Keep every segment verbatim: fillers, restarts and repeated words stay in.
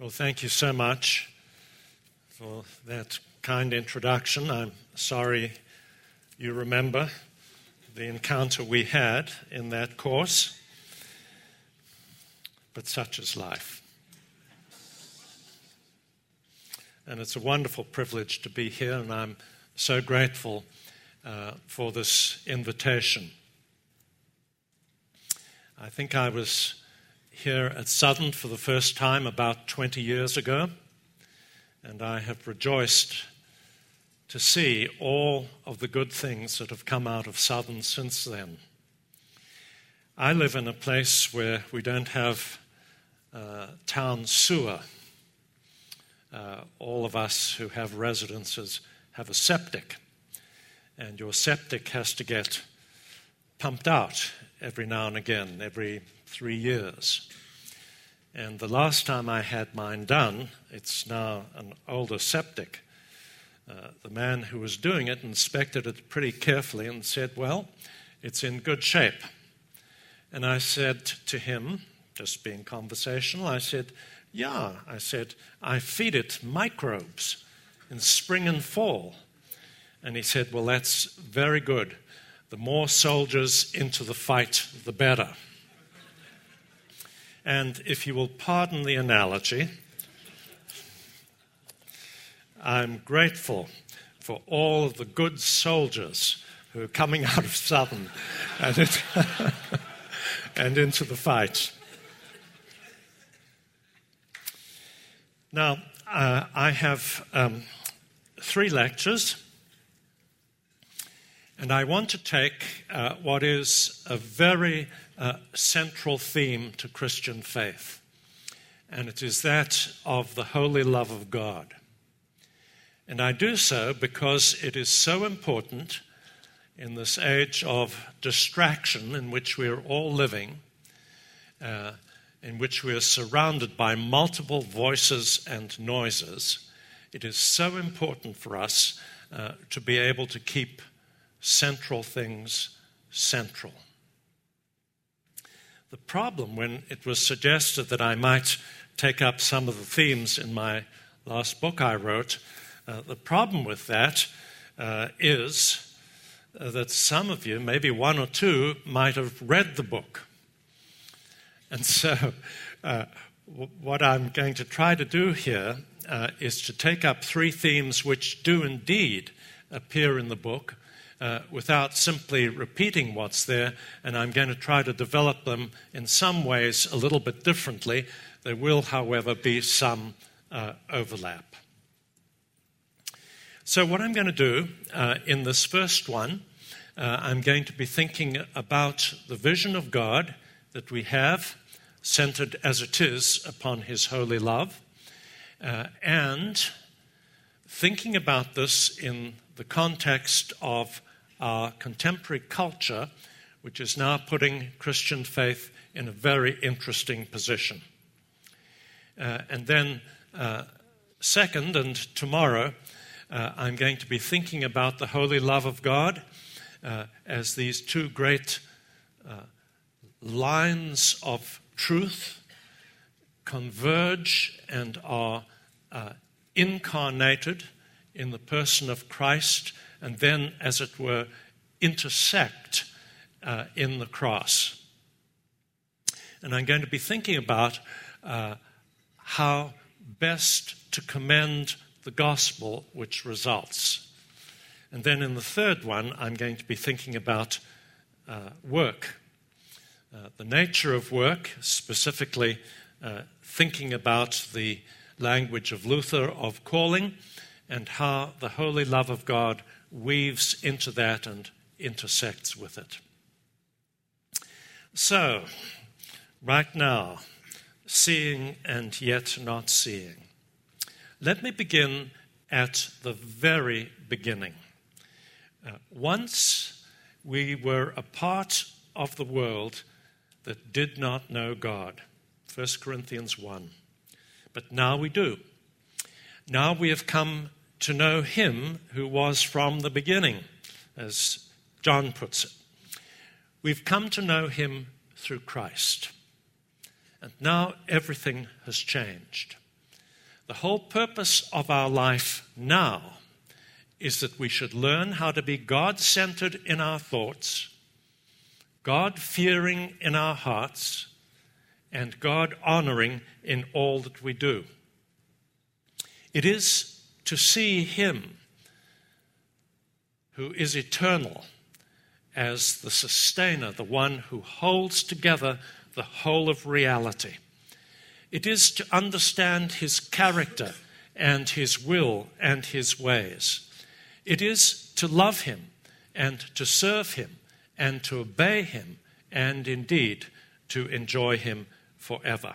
Well, thank you so much for that kind introduction. I'm sorry you remember the encounter we had in that course, but such is life. And it's a wonderful privilege to be here, and I'm so grateful uh, for this invitation. I think I was here at Southern for the first time about twenty years ago, and I have rejoiced to see all of the good things that have come out of Southern since then. I live in a place where we don't have uh, town sewer. Uh, all of us who have residences have a septic, and your septic has to get pumped out every now and again, every three years. And the last time I had mine done, it's now an older septic, uh, the man who was doing it inspected it pretty carefully and said, well, it's in good shape. And I said to him, just being conversational, I said, yeah, I said, I feed it microbes in spring and fall. And he said, well, that's very good. The more soldiers into the fight, the better. And if you will pardon the analogy, I'm grateful for all of the good soldiers who are coming out of Southern and, it, and into the fight. Now, uh, I have um, three lectures, and I want to take uh, what is a very uh, central theme to Christian faith, and it is that of the holy love of God. And I do so because it is so important in this age of distraction in which we are all living, uh, in which we are surrounded by multiple voices and noises. It is so important for us uh, to be able to keep central things central. The problem when it was suggested that I might take up some of the themes in my last book I wrote, uh, the problem with that uh, is uh, that some of you, maybe one or two, might have read the book. And so uh, w- what I'm going to try to do here uh, is to take up three themes which do indeed appear in the book, Uh, without simply repeating what's there, and I'm going to try to develop them in some ways a little bit differently. There will, however, be some uh, overlap. So what I'm going to do uh, in this first one, uh, I'm going to be thinking about the vision of God that we have, centered as it is upon His holy love, uh, and thinking about this in the context of our contemporary culture, which is now putting Christian faith in a very interesting position. Uh, and then, uh, second, and tomorrow, uh, I'm going to be thinking about the holy love of God uh, as these two great uh, lines of truth converge and are uh, incarnated in the person of Christ, and then, as it were, intersect uh, in the cross. And I'm going to be thinking about uh, how best to commend the gospel which results. And then in the third one, I'm going to be thinking about uh, work, uh, the nature of work, specifically uh, thinking about the language of Luther of calling, and how the holy love of God weaves into that and intersects with it. So, right now, seeing and yet not seeing. Let me begin at the very beginning. Uh, once we were a part of the world that did not know God. First Corinthians one. But now we do. Now we have come to know Him who was from the beginning, as John puts it. We've come to know Him through Christ. And now everything has changed. The whole purpose of our life now is that we should learn how to be God-centered in our thoughts, God-fearing in our hearts, and God-honoring in all that we do. It is to see Him who is eternal as the sustainer, the one who holds together the whole of reality. It is to understand His character and His will and His ways. It is to love Him and to serve Him and to obey Him and indeed to enjoy Him forever.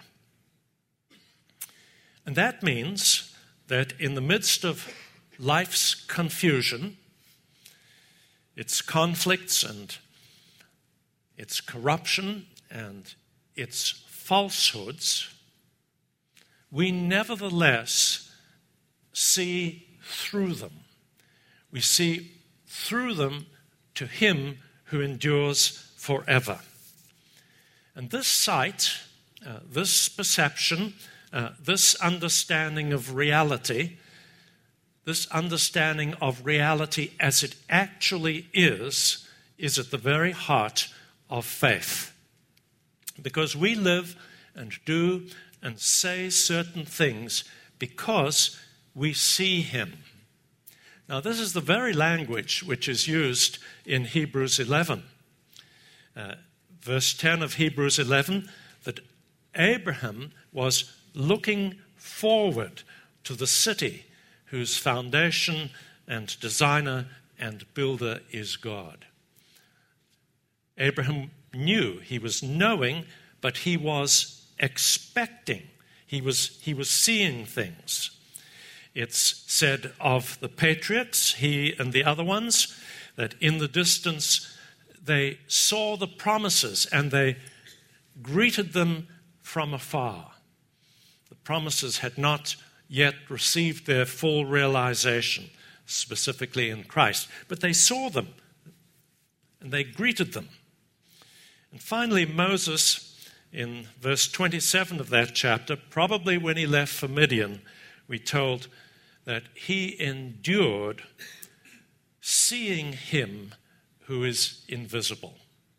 And that means that in the midst of life's confusion, its conflicts and its corruption and its falsehoods, we nevertheless see through them. We see through them to Him who endures forever. And this sight, uh, this perception, uh, this understanding of reality, this understanding of reality as it actually is, is at the very heart of faith. Because we live and do and say certain things because we see Him. Now, this is the very language which is used in Hebrews eleven. Uh, verse ten of Hebrews eleven, that Abraham was looking forward to the city whose foundation and designer and builder is God. Abraham knew, he was knowing, but he was expecting. He was, he was seeing things. It's said of the patriarchs, he and the other ones, that in the distance they saw the promises and they greeted them from afar. The promises had not yet received their full realization, specifically in Christ, but they saw them and they greeted them. And finally, Moses, in verse twenty-seven of that chapter, probably when he left for Midian, we told that he endured seeing Him who is invisible.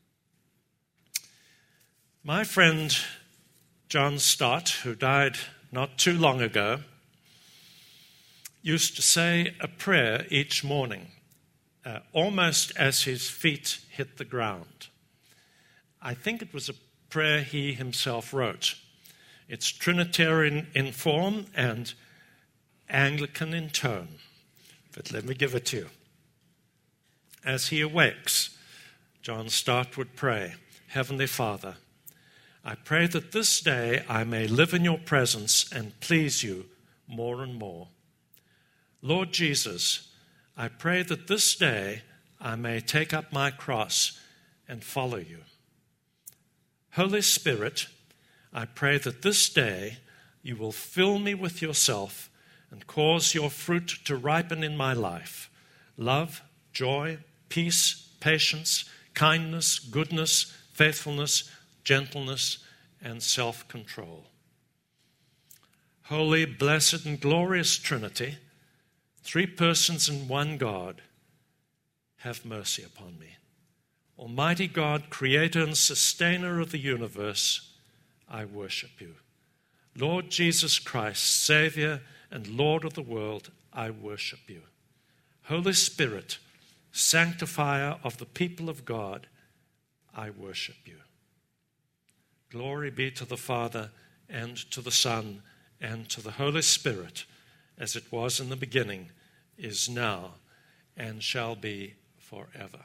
My friend John Stott, who died not too long ago, used to say a prayer each morning, uh, almost as his feet hit the ground. I think it was a prayer he himself wrote. It's Trinitarian in form and Anglican in tone, but let me give it to you. As he awakes, John Stott would pray, Heavenly Father, I pray that this day I may live in your presence and please you more and more. Lord Jesus, I pray that this day I may take up my cross and follow you. Holy Spirit, I pray that this day you will fill me with yourself and cause your fruit to ripen in my life. Love, joy, peace, patience, kindness, goodness, faithfulness, gentleness, and self-control. Holy, blessed, and glorious Trinity, three persons in one God, have mercy upon me. Almighty God, creator and sustainer of the universe, I worship you. Lord Jesus Christ, Savior and Lord of the world, I worship you. Holy Spirit, sanctifier of the people of God, I worship you. Glory be to the Father, and to the Son, and to the Holy Spirit, as it was in the beginning, is now, and shall be forever.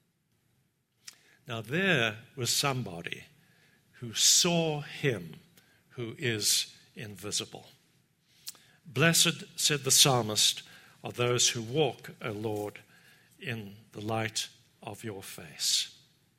Now there was somebody who saw Him who is invisible. Blessed, said the psalmist, are those who walk, O Lord, in the light of your face.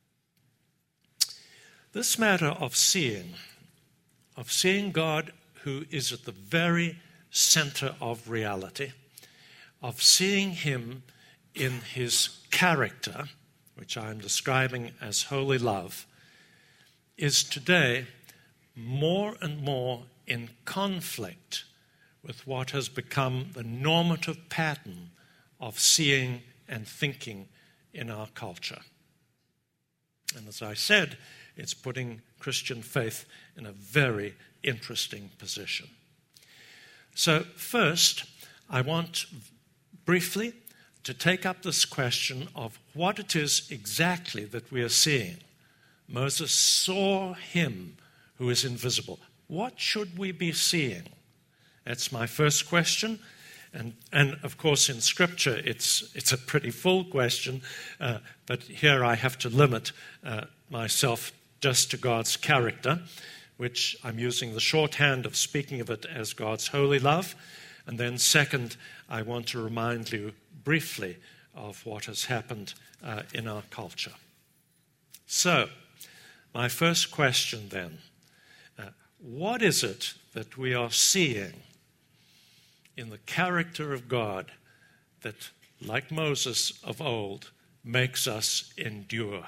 This matter of seeing, of seeing God who is at the very center of reality, of seeing Him in His character, which I am describing as holy love, is today more and more in conflict with what has become the normative pattern of seeing and thinking in our culture. And as I said, it's putting Christian faith in a very interesting position. So first, I want briefly to take up this question of what it is exactly that we are seeing. Moses saw him who is invisible. What should we be seeing? That's my first question. And, and of course, in Scripture, it's, it's a pretty full question, uh, but here I have to limit uh, myself just to God's character, which I'm using the shorthand of speaking of it as God's holy love. And then second, I want to remind you briefly of what has happened uh, in our culture. So, my first question then, uh, what is it that we are seeing in the character of God that, like Moses of old, makes us endure?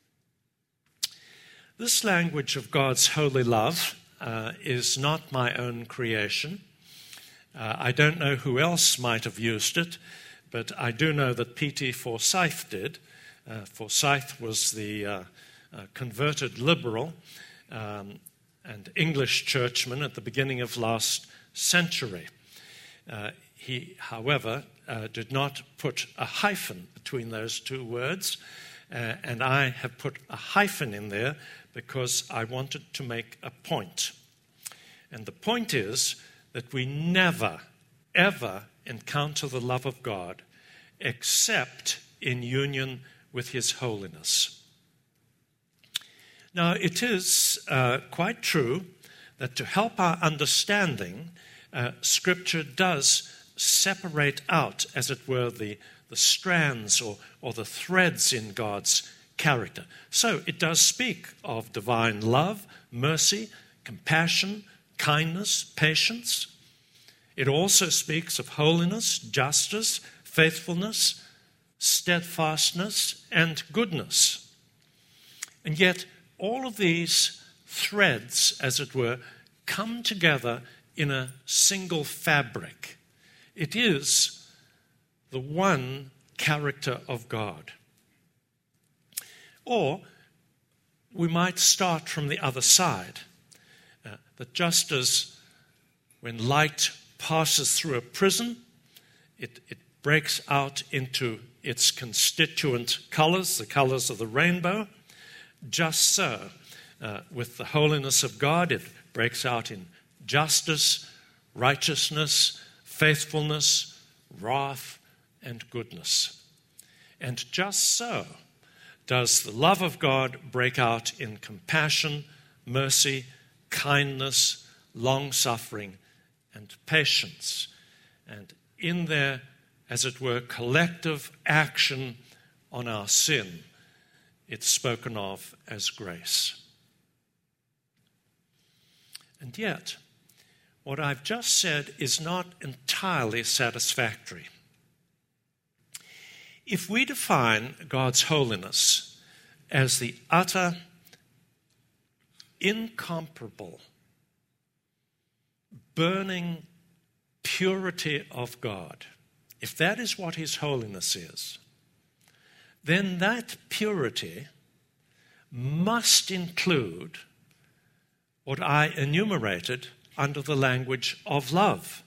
This language of God's holy love uh, is not my own creation. Uh, I don't know who else might have used it, but I do know that P T Forsyth did. Uh, Forsyth was the uh, uh, converted liberal um, and English churchman at the beginning of last century. Uh, he, however, uh, did not put a hyphen between those two words, uh, and I have put a hyphen in there because I wanted to make a point. And the point is that we never, ever encounter the love of God except in union with His holiness. Now, it is uh, quite true that to help our understanding, uh, Scripture does separate out, as it were, the, the strands or, or the threads in God's character. So it does speak of divine love, mercy, compassion, kindness, patience. It also speaks of holiness, justice, faithfulness, steadfastness, and goodness. And yet, all of these threads, as it were, come together in a single fabric. It is the one character of God. Or we might start from the other side, uh, that just as when light passes through a prism, it, it breaks out into its constituent colors, the colors of the rainbow, just so, uh, with the holiness of God, it breaks out in justice, righteousness, faithfulness, wrath, and goodness. And just so does the love of God break out in compassion, mercy, kindness, long-suffering, and patience. And in their, as it were, collective action on our sin, it's spoken of as grace. And yet, what I've just said is not entirely satisfactory. If we define God's holiness as the utter, incomparable, burning purity of God, if that is what His holiness is, then that purity must include what I enumerated under the language of love.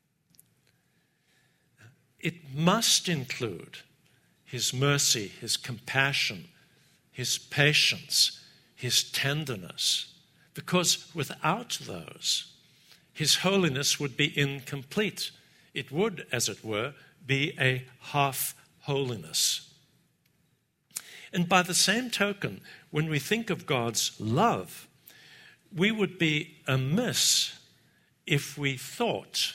It must include His mercy, His compassion, His patience, His tenderness, because without those, His holiness would be incomplete. It would, as it were, be a half holiness. And by the same token, when we think of God's love, we would be amiss if we thought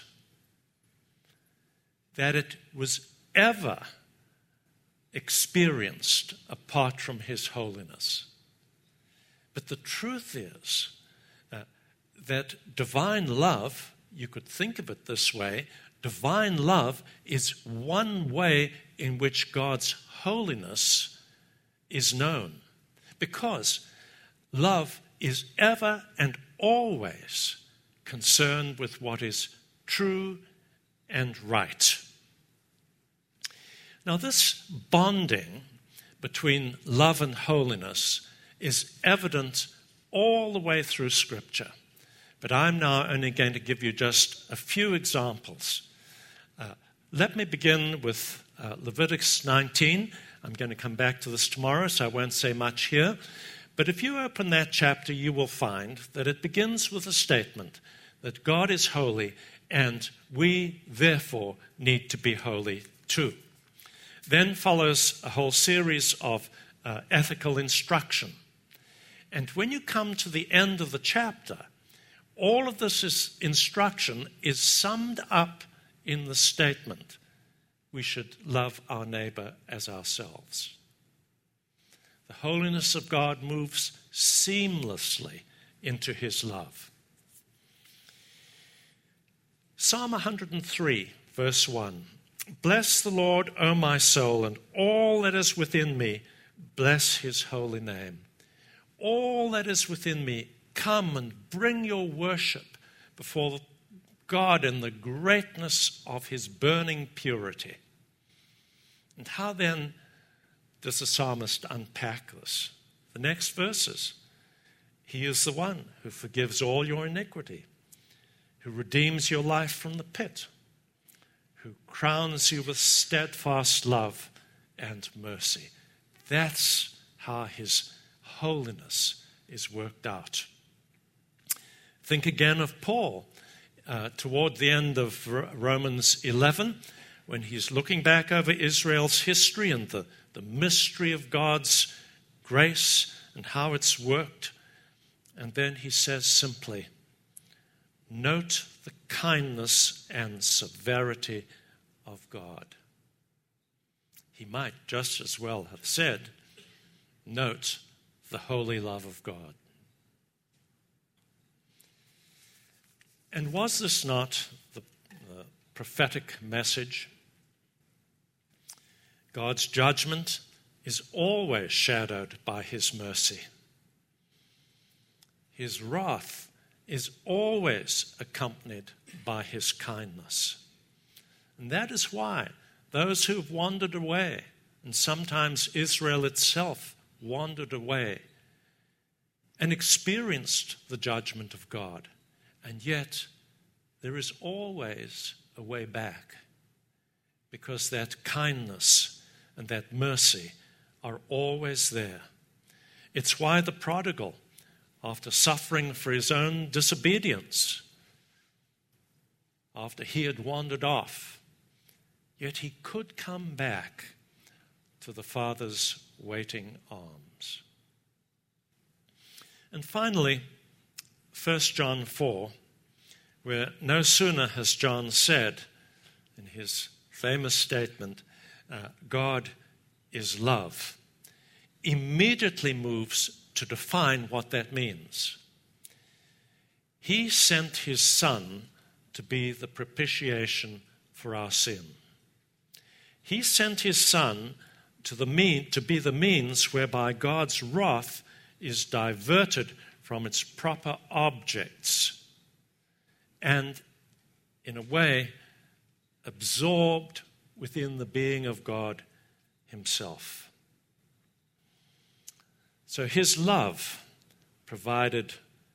that it was ever experienced apart from His holiness. But the truth is uh, that divine love, you could think of it this way, divine love is one way in which God's holiness is known, because love is ever and always concerned with what is true and right. Now, this bonding between love and holiness is evident all the way through Scripture. But I'm now only going to give you just a few examples. Uh, let me begin with uh, Leviticus nineteen. I'm going to come back to this tomorrow, so I won't say much here. But if you open that chapter, you will find that it begins with a statement that God is holy and we, therefore, need to be holy too. Then follows a whole series of uh, ethical instruction. And when you come to the end of the chapter, all of this is, instruction is summed up in the statement, we should love our neighbor as ourselves. The holiness of God moves seamlessly into his love. Psalm one hundred three, verse one. Bless the Lord, O my soul, and all that is within me, bless his holy name. All that is within me, come and bring your worship before God in the greatness of his burning purity. And how then does the psalmist unpack this? The next verses. He is the one who forgives all your iniquity, who redeems your life from the pit, who crowns you with steadfast love and mercy. That's how his holiness is worked out. Think again of Paul uh, toward the end of Romans eleven, when he's looking back over Israel's history and the, the mystery of God's grace and how it's worked. And then he says simply, note the kindness and severity of God. He might just as well have said, note the holy love of God. And was this not the uh, prophetic message? God's judgment is always shadowed by his mercy. His wrath is always accompanied by his kindness. And that is why those who have wandered away, and sometimes Israel itself wandered away and experienced the judgment of God, and yet there is always a way back, because that kindness and that mercy are always there. It's why the prodigal, after suffering for his own disobedience, after he had wandered off, yet he could come back to the Father's waiting arms. And finally, First John four, where no sooner has John said in his famous statement, uh, God is love, immediately moves to define what that means. He sent his Son to be the propitiation for our sin. He sent his Son to, the mean, to be the means whereby God's wrath is diverted from its proper objects and, in a way, absorbed within the being of God himself. So his love provided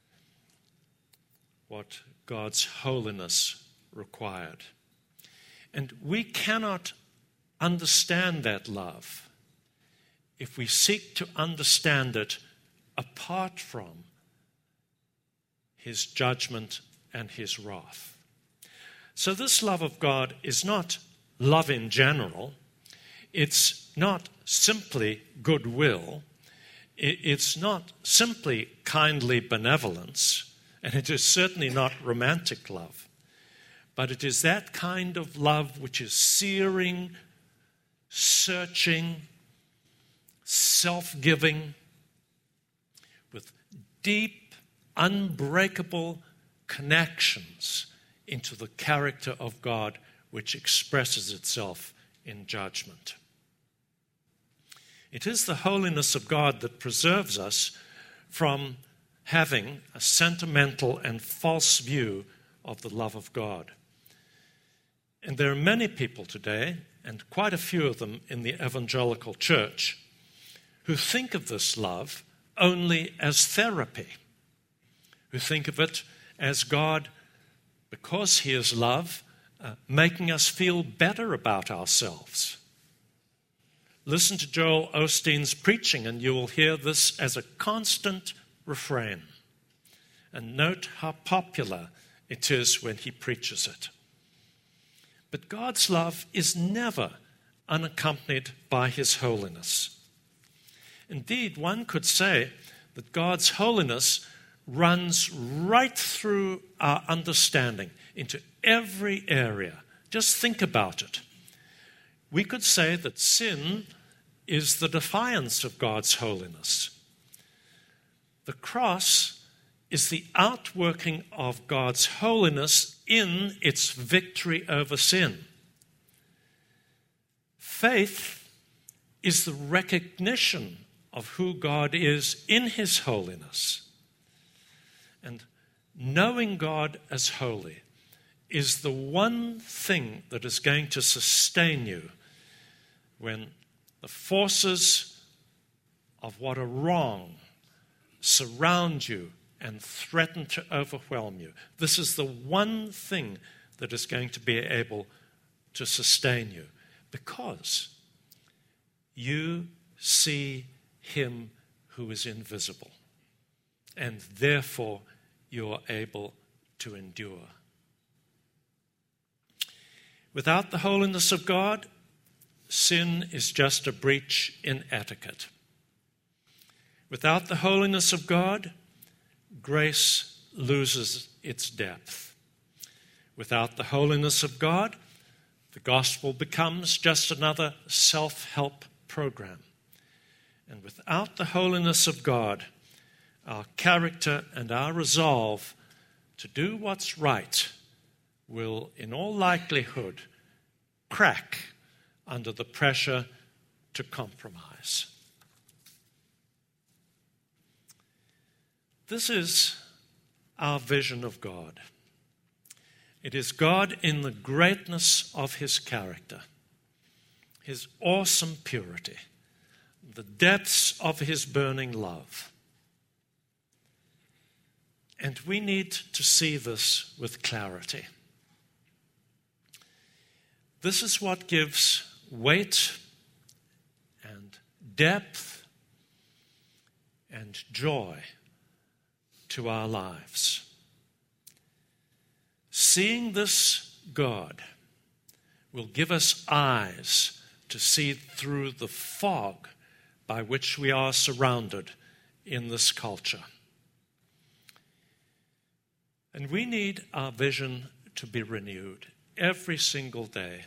what God's holiness required. And we cannot understand that love if we seek to understand it apart from his judgment and his wrath. So this love of God is not love in general. It's not simply goodwill. It's not simply kindly benevolence. And it is certainly not romantic love. But it is that kind of love which is searing, searching, self-giving, with deep, unbreakable connections into the character of God, which expresses itself in judgment. It is the holiness of God that preserves us from having a sentimental and false view of the love of God. And there are many people today, and quite a few of them in the evangelical church, who think of this love only as therapy, who think of it as God, because he is love, uh, making us feel better about ourselves. Listen to Joel Osteen's preaching and you will hear this as a constant refrain. And note how popular it is when he preaches it. But God's love is never unaccompanied by his holiness. Indeed, one could say that God's holiness runs right through our understanding into every area. Just think about it. We could say that sin is the defiance of God's holiness. The cross is the outworking of God's holiness in its victory over sin. Faith is the recognition of who God is in his holiness. And knowing God as holy is the one thing that is going to sustain you when the forces of what are wrong surround you and threaten to overwhelm you. This is the one thing that is going to be able to sustain you, because you see him who is invisible, and therefore you are able to endure. Without the holiness of God, sin is just a breach in etiquette. Without the holiness of God, grace loses its depth. Without the holiness of God, the gospel becomes just another self-help program. And without the holiness of God, our character and our resolve to do what's right will, in all likelihood, crack under the pressure to compromise. This is our vision of God. It is God in the greatness of his character, his awesome purity, the depths of his burning love. And we need to see this with clarity. This is what gives weight and depth and joy to our lives. Seeing this God will give us eyes to see through the fog by which we are surrounded in this culture. And we need our vision to be renewed every single day.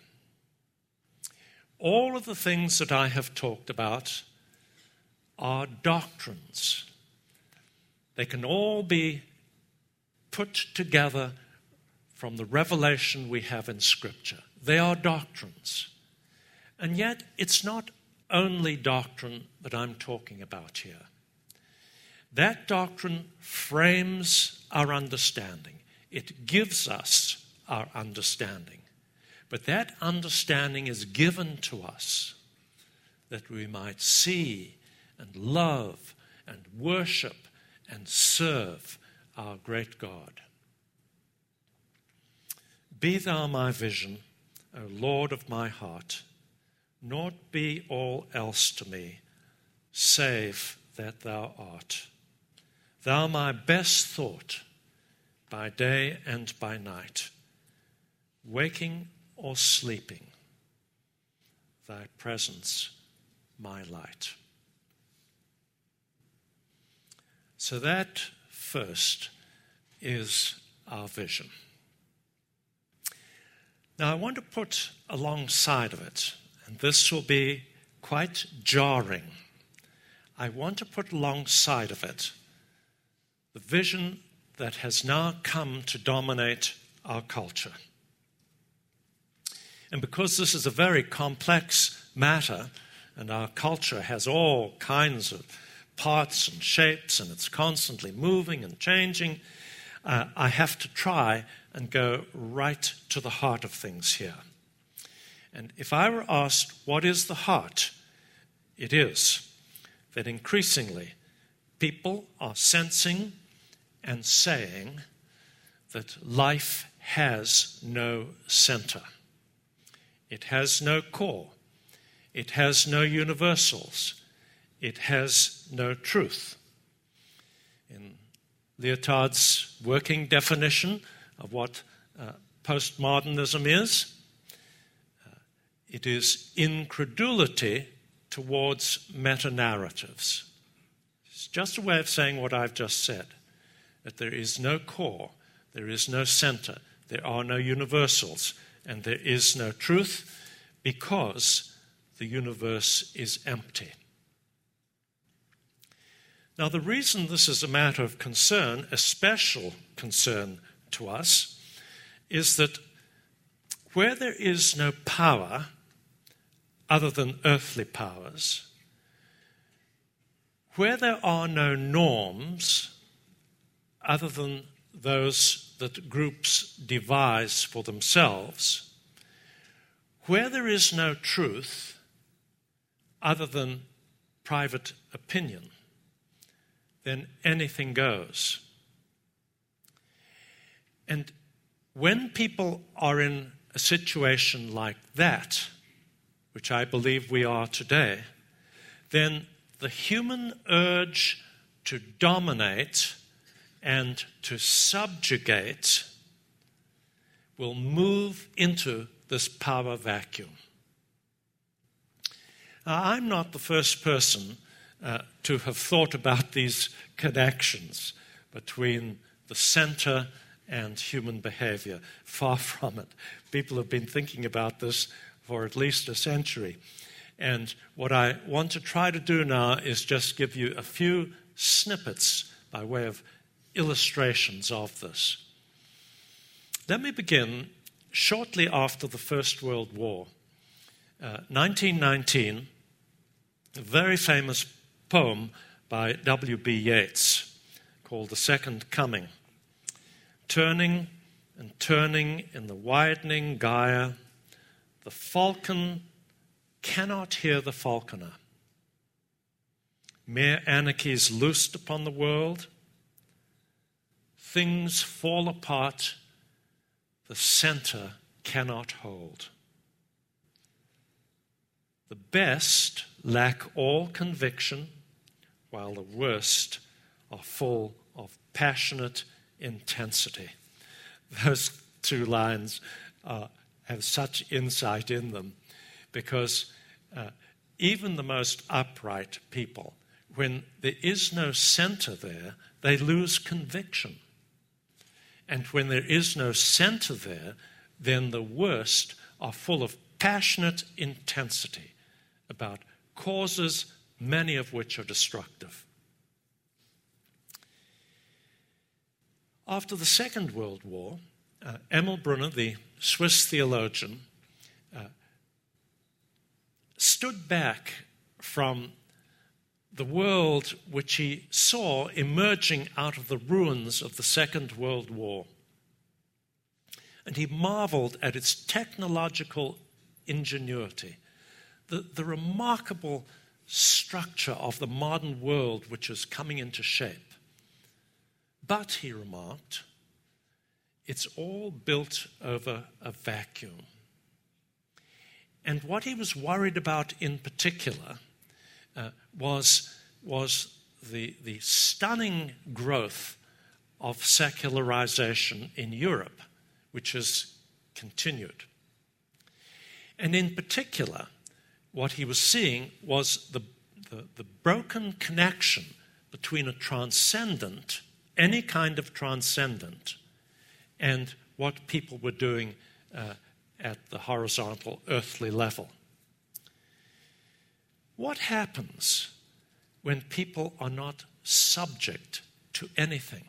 All of the things that I have talked about are doctrines. They can all be put together from the revelation we have in Scripture. They are doctrines. And yet, it's not only doctrine that I'm talking about here. That doctrine frames our understanding. It gives us our understanding. But that understanding is given to us that we might see and love and worship and serve our great God. Be thou my vision, O Lord of my heart. Naught be all else to me, save that thou art. Thou my best thought, by day and by night, waking or sleeping, thy presence my light. So that first is our vision. Now I want to put alongside of it, and this will be quite jarring, I want to put alongside of it the vision that has now come to dominate our culture. And because this is a very complex matter, and our culture has all kinds of parts and shapes, and it's constantly moving and changing, uh, I have to try and go right to the heart of things here. And if I were asked, what is the heart? It is that increasingly people are sensing and saying that life has no center. It has no core. It has no universals. It has no truth. In Lyotard's working definition of what uh, postmodernism is, uh, it is incredulity towards meta-narratives. It's just a way of saying what I've just said, that there is no core, there is no center, there are no universals, and there is no truth because the universe is empty. Now, the reason this is a matter of concern, a special concern to us, is that where there is no power other than earthly powers, where there are no norms other than those that groups devise for themselves, where there is no truth other than private opinion, then anything goes. And when people are in a situation like that, which I believe we are today, then the human urge to dominate and to subjugate will move into this power vacuum. Now, I'm not the first person uh, to have thought about these connections between the center and human behavior. Far from it. People have been thinking about this for at least a century. And what I want to try to do now is just give you a few snippets by way of illustrations of this. Let me begin shortly after the First World War. Uh, nineteen nineteen, a very famous poem by W B Yeats called The Second Coming. Turning and turning in the widening gyre, the falcon cannot hear the falconer. Mere anarchies loosed upon the world, things fall apart, the center cannot hold. The best lack all conviction, while the worst are full of passionate intensity. Those two lines uh, have such insight in them, because uh, even the most upright people, when there is no center there, they lose conviction. And when there is no center there, then the worst are full of passionate intensity about causes, many of which are destructive. After the Second World War, uh, Emil Brunner, the Swiss theologian, uh, stood back from the world which he saw emerging out of the ruins of the Second World War. And he marveled at its technological ingenuity, the, the remarkable structure of the modern world which is coming into shape. But, he remarked, it's all built over a vacuum. And what he was worried about in particular uh, was, was the, the stunning growth of secularization in Europe, which has continued. And in particular, what he was seeing was the, the, the broken connection between a transcendent, any kind of transcendent, and what people were doing uh, at the horizontal earthly level. What happens when people are not subject to anything?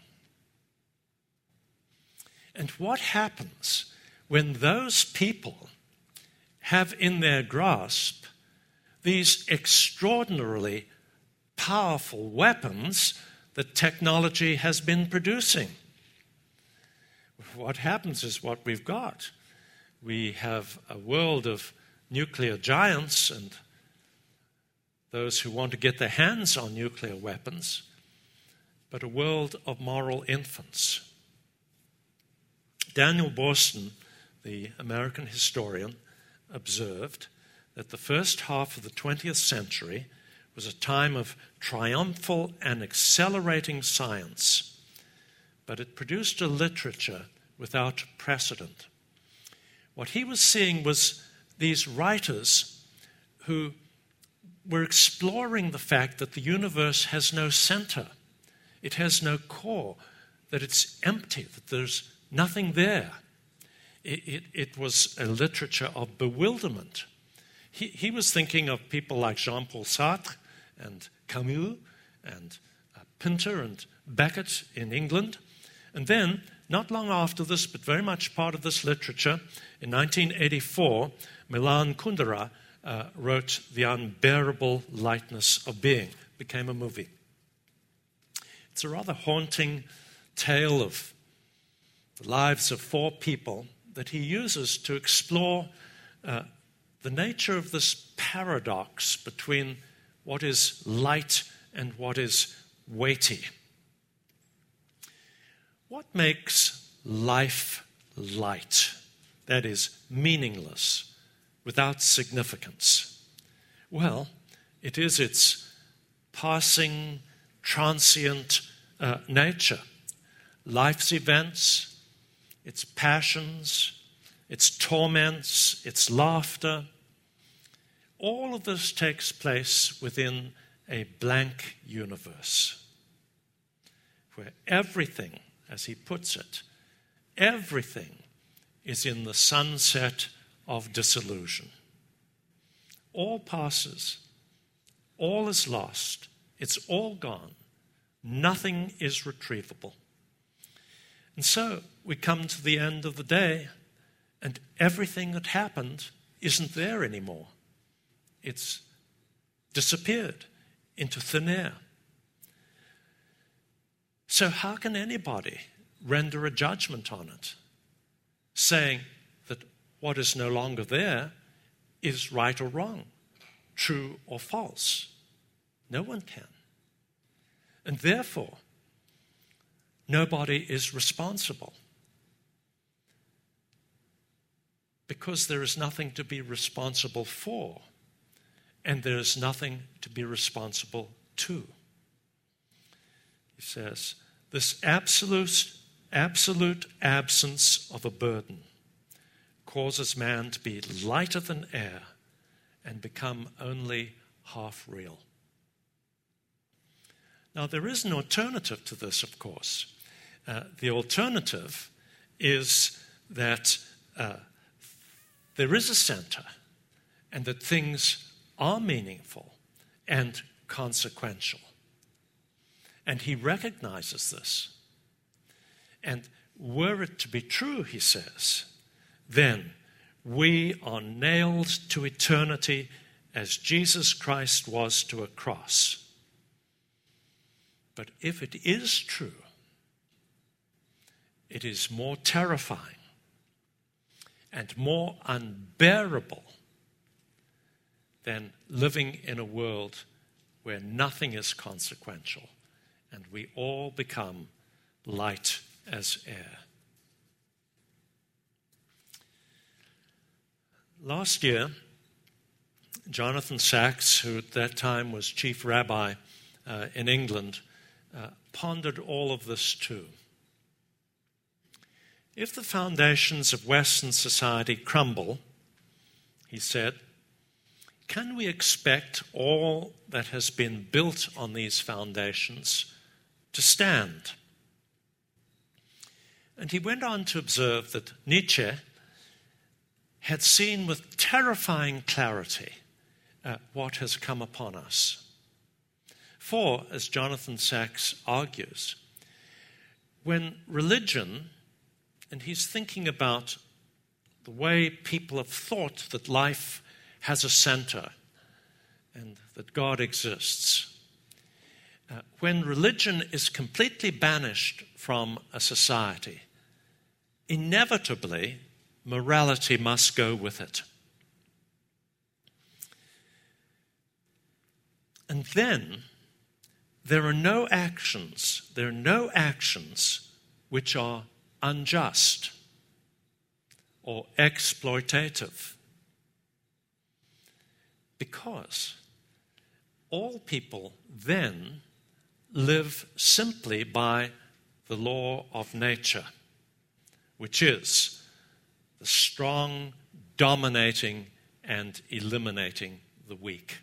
And what happens when those people have in their grasp these extraordinarily powerful weapons that technology has been producing? what happens is what we've got. We have a world of nuclear giants and those who want to get their hands on nuclear weapons, but a world of moral infants. Daniel Boorstin, the American historian, observed that the first half of the twentieth century was a time of triumphal and accelerating science, but it produced a literature without precedent. What he was seeing was these writers who were exploring the fact that the universe has no center, it has no core, that it's empty, that there's nothing there. It, it, it was a literature of bewilderment. He, he was thinking of people like Jean-Paul Sartre and Camus and uh, Pinter and Beckett in England. And then, not long after this, but very much part of this literature, in nineteen eighty-four, Milan Kundera uh, wrote The Unbearable Lightness of Being. It became a movie. It's a rather haunting tale of the lives of four people that he uses to explore uh, the nature of this paradox between what is light and what is weighty. What makes life light, that is, meaningless, without significance? Well, it is its passing, transient uh, nature. Life's events, its passions, its torments, its laughter, all of this takes place within a blank universe where everything, as he puts it, everything is in the sunset of disillusion. All passes, all is lost, it's all gone, nothing is retrievable. And so we come to the end of the day, and everything that happened isn't there anymore. It's disappeared into thin air. So how can anybody render a judgment on it, saying that what is no longer there is right or wrong, true or false? No one can. And therefore, nobody is responsible, because there is nothing to be responsible for, and there is nothing to be responsible to. He says, this absolute, absolute absence of a burden causes man to be lighter than air and become only half real. Now, there is an alternative to this, of course. Uh, the alternative is that uh, there is a center and that things are meaningful and consequential. And he recognizes this. And were it to be true, he says, then we are nailed to eternity as Jesus Christ was to a cross. But if it is true, it is more terrifying and more unbearable than living in a world where nothing is consequential and we all become light as air. Last year, Jonathan Sacks, who at that time was chief rabbi uh, in England, uh, pondered all of this too. If the foundations of Western society crumble, he said, can we expect all that has been built on these foundations to stand? And he went on to observe that Nietzsche had seen with terrifying clarity uh, what has come upon us. For, as Jonathan Sacks argues, when religion, and he's thinking about the way people have thought that life has a center and that God exists, uh, when religion is completely banished from a society, inevitably morality must go with it. And then there are no actions, there are no actions which are unjust or exploitative, because all people then live simply by the law of nature, which is the strong dominating and eliminating the weak.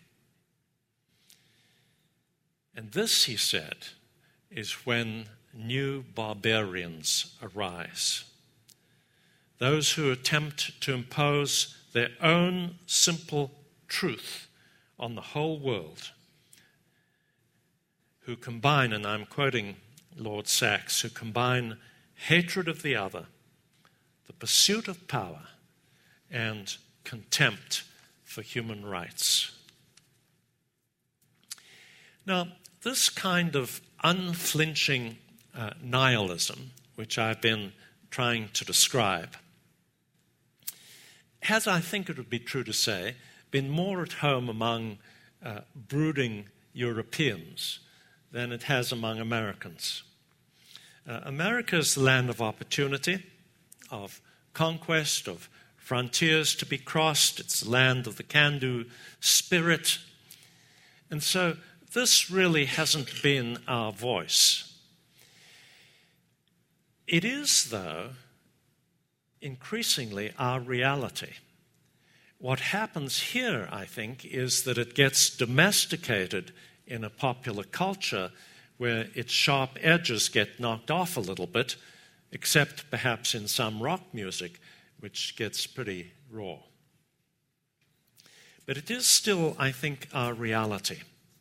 And this, he said, is when new barbarians arise. Those who attempt to impose their own simple truth on the whole world, who combine, and I'm quoting Lord Sachs, who combine hatred of the other, the pursuit of power, and contempt for human rights. Now, this kind of unflinching uh, nihilism, which I've been trying to describe, has, I think it would be true to say, been more at home among uh, brooding Europeans than it has among Americans. Uh, America is the land of opportunity, of conquest, of frontiers to be crossed. It's the land of the can-do spirit. And so this really hasn't been our voice. It is, though, increasingly our reality. What happens here, I think, is that it gets domesticated in a popular culture where its sharp edges get knocked off a little bit, except perhaps in some rock music, which gets pretty raw. But it is still, I think, our reality.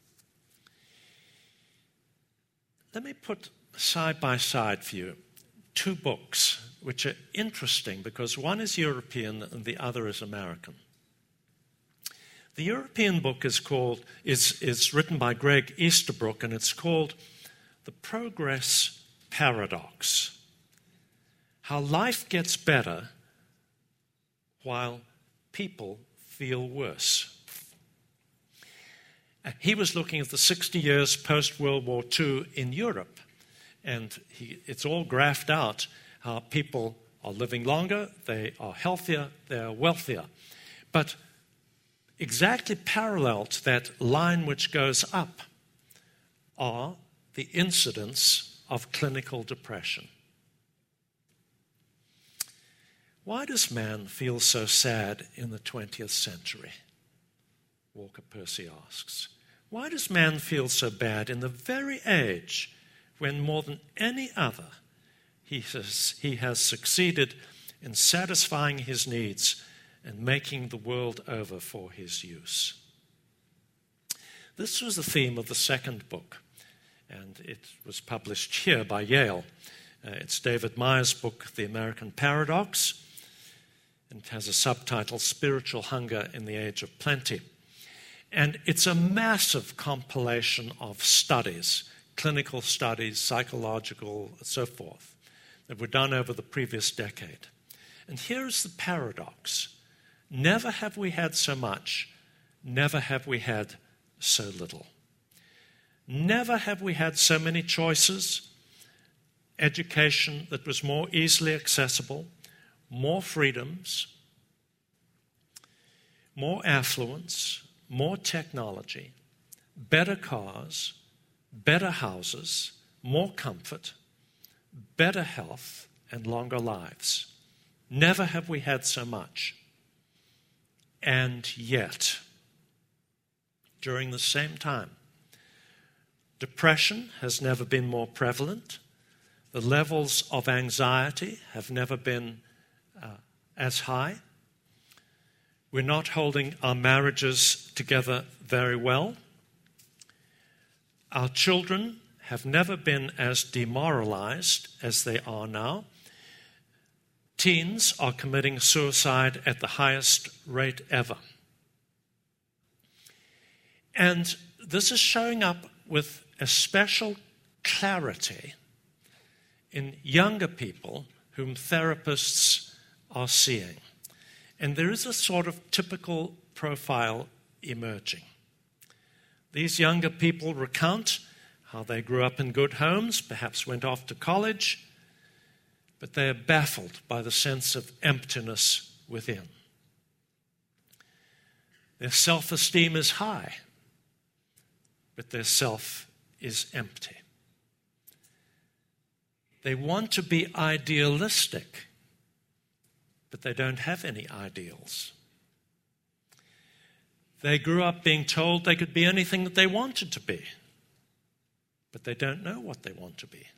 Let me put side by side for you two books which are interesting because one is European and the other is American. The European book is called is, is written by Greg Easterbrook, and it's called The Progress Paradox: How Life Gets Better While People Feel Worse. He was looking at the sixty years post-World War Two in Europe, and he, it's all graphed out how people are living longer, they are healthier, they are wealthier. But exactly parallel to that line which goes up are the incidence of clinical depression. Why does man feel so sad in the twentieth century? Walker Percy asks. Why does man feel so bad in the very age when more than any other he has, he has succeeded in satisfying his needs and making the world over for his use? This was the theme of the second book, and it was published here by Yale. Uh, it's David Meyer's book, The American Paradox, and it has a subtitle, Spiritual Hunger in the Age of Plenty. And it's a massive compilation of studies, clinical studies, psychological, and so forth, that were done over the previous decade. And here's the paradox. Never have we had so much, never have we had so little. Never have we had so many choices, education that was more easily accessible, more freedoms, more affluence, more technology, better cars, better houses, more comfort, better health, and longer lives. Never have we had so much. And yet, during the same time, depression has never been more prevalent. The levels of anxiety have never been uh, as high. We're not holding our marriages together very well. Our children have never been as demoralized as they are now. Teens are committing suicide at the highest rate ever. And this is showing up with a special clarity in younger people whom therapists are seeing. And there is a sort of typical profile emerging. These younger people recount how they grew up in good homes, perhaps went off to college, but they are baffled by the sense of emptiness within. Their self-esteem is high, but their self is empty. They want to be idealistic, but they don't have any ideals. They grew up being told they could be anything that they wanted to be, but they don't know what they want to be.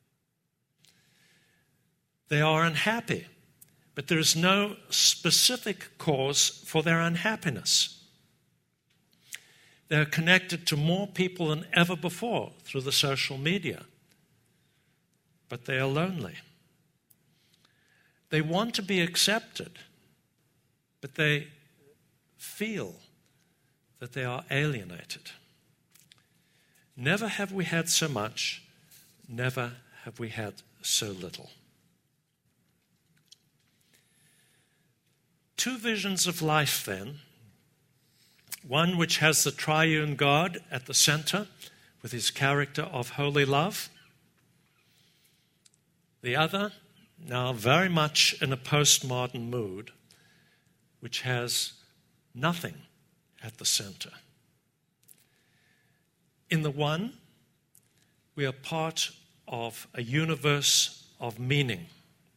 They are unhappy, but there is no specific cause for their unhappiness. They're connected to more people than ever before through the social media, but they are lonely. They want to be accepted, but they feel that they are alienated. Never have we had so much, never have we had so little. Two visions of life, then. One which has the triune God at the center with his character of holy love. The other, now very much in a postmodern mood, which has nothing at the center. In the one, we are part of a universe of meaning.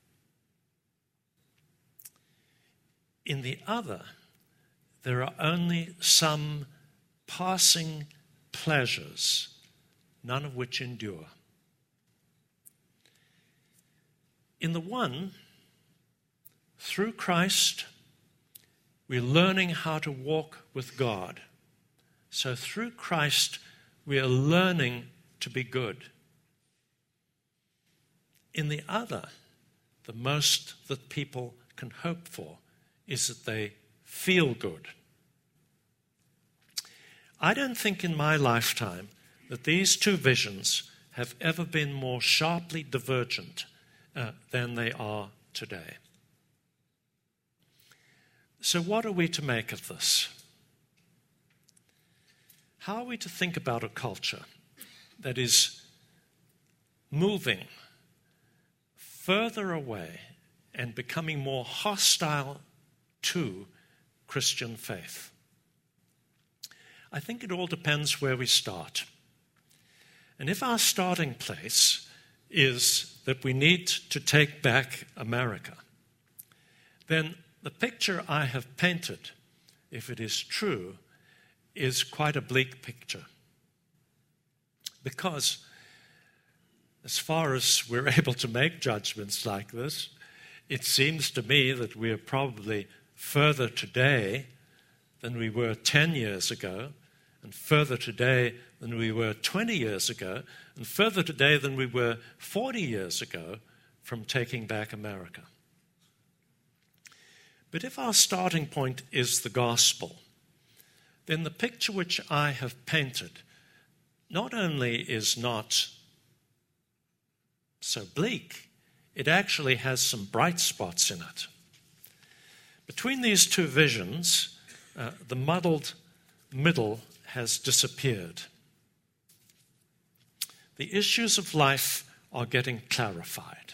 In the other, there are only some passing pleasures, none of which endure. In the one, through Christ, we're learning how to walk with God. So through Christ, we are learning to be good. In the other, the most that people can hope for is that they feel good. I don't think in my lifetime that these two visions have ever been more sharply divergent uh, than they are today. So what are we to make of this? How are we to think about a culture that is moving further away and becoming more hostile to Christian faith? I think it all depends where we start. And if our starting place is that we need to take back America, then the picture I have painted, if it is true, is quite a bleak picture. Because as far as we're able to make judgments like this, it seems to me that we are probably further today than we were ten years ago, and further today than we were twenty years ago, and further today than we were forty years ago from taking back America. But if our starting point is the gospel, then the picture which I have painted not only is not so bleak, it actually has some bright spots in it. Between these two visions, uh, the muddled middle has disappeared. The issues of life are getting clarified.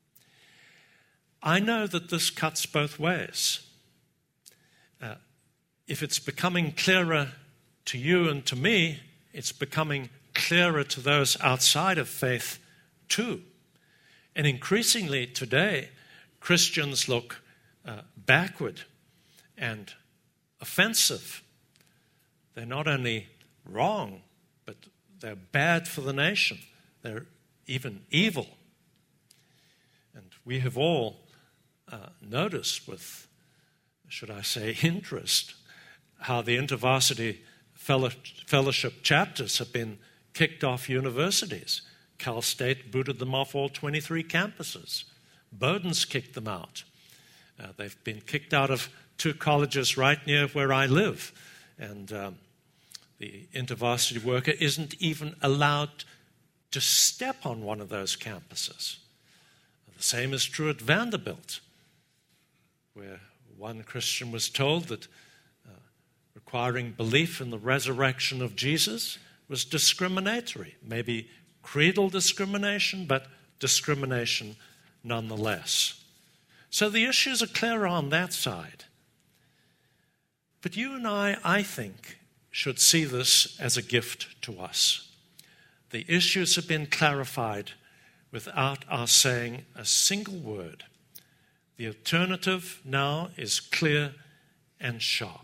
I know that this cuts both ways. Uh, if it's becoming clearer to you and to me, it's becoming clearer to those outside of faith too. And increasingly today, Christians look uh, backward and offensive. They're not only wrong, but they're bad for the nation. They're even evil. And we have all uh, noticed with, should I say, interest, how the InterVarsity Fellowship chapters have been kicked off universities. Cal State booted them off all twenty-three campuses. Bowdoin's kicked them out. Uh, they've been kicked out of two colleges right near where I live. And um, the InterVarsity worker isn't even allowed to step on one of those campuses. The The same is true at Vanderbilt, where one Christian was told that uh, requiring belief in the resurrection of Jesus was discriminatory, maybe creedal discrimination, but discrimination nonetheless. So the issues are clear on that side. But you and I, I think, should see this as a gift to us. The issues have been clarified without our saying a single word. The alternative now is clear and sharp.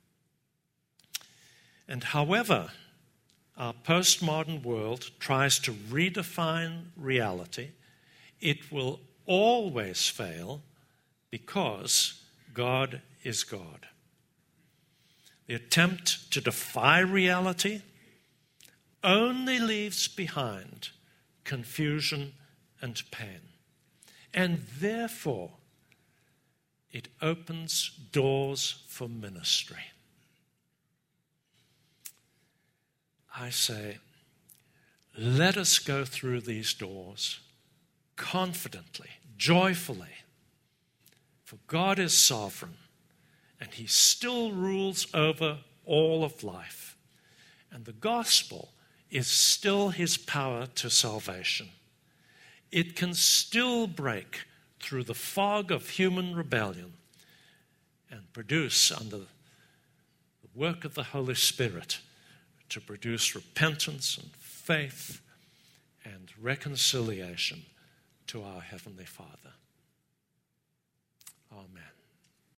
And however our postmodern world tries to redefine reality, it will always fail because God is God. The attempt to defy reality only leaves behind confusion and pain. And therefore, it opens doors for ministry. I say, let us go through these doors confidently, joyfully, for God is sovereign, and he still rules over all of life. And the gospel is still his power to salvation. It can still break through the fog of human rebellion and produce, under the work of the Holy Spirit, to produce repentance and faith and reconciliation to our Heavenly Father. Amen.